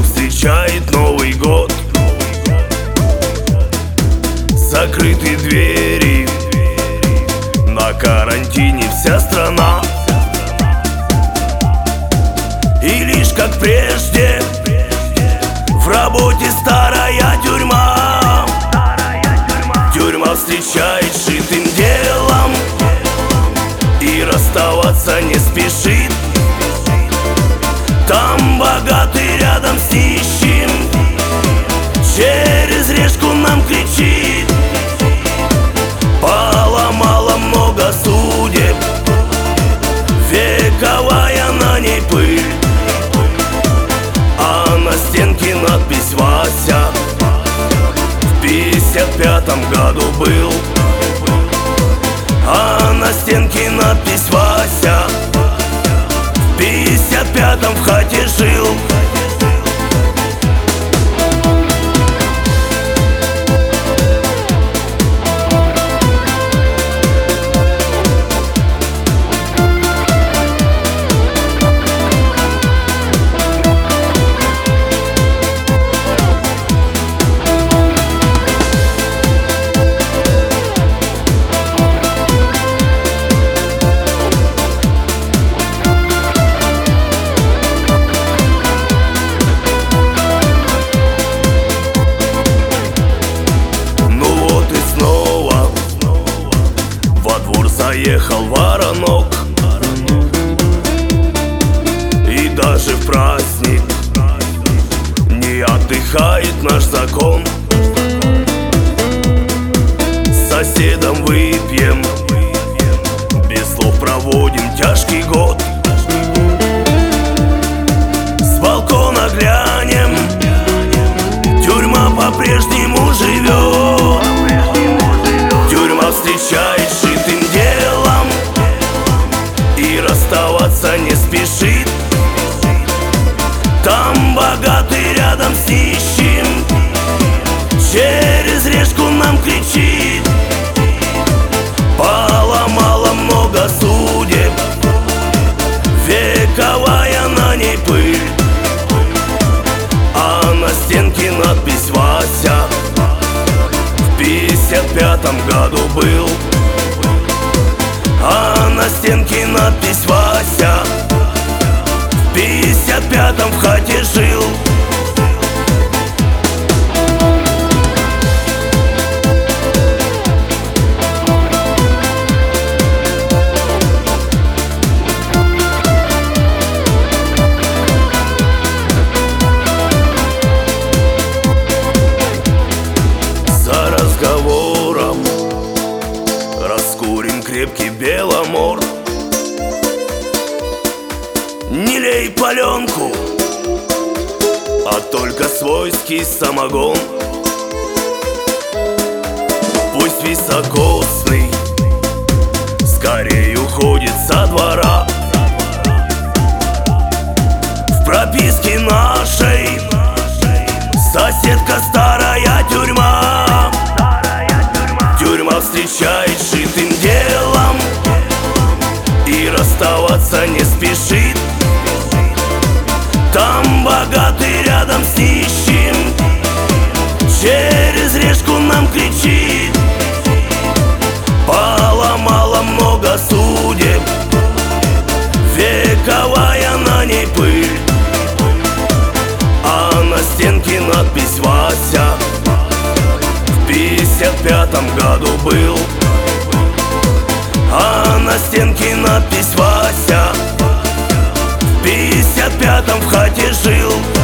встречает Новый год. Закрыты двери, на карантине вся страна. И лишь как прежде в работе старая тюрьма. Тюрьма встречает шитым делом и расставаться не спешит. Там богатый рядом с нищим, через решку нам кричит. Поломало много судеб, вековая на ней пыль, а на стенке надпись «Вася». В 55-м году был, а на стенке надпись «Вася». В 55-м в хате жил. Заехал воронок, и даже в праздник не отдыхает наш закон. С соседом выпьем, без слов проводим тяжкий год. С балкона глянем, тюрьма по-прежнему живет. Тюрьма встречает шитым делом и расставаться не спешит. Там богатый рядом с нищим, через решку нам кричит. Поломало много судеб, вековая на ней пыль, а на стенке надпись «Вася». В 55-м году был, а на стенке надпись «Вася». В 55-м в хате жил. За разговором раскурим крепкий беломор. Не лей паленку, а только свойский самогон. Пусть високосный скорее уходит со двора. В прописке нашей соседка старая тюрьма. Тюрьма встречает шитым делом и расставаться не спешит. Там богатый рядом с нищим, через решку нам кричит. Поломало много судеб, вековая на ней пыль, а на стенке надпись «Вася». В 55-м году был, а на стенке надпись «Вася». В 55-м в хате жил.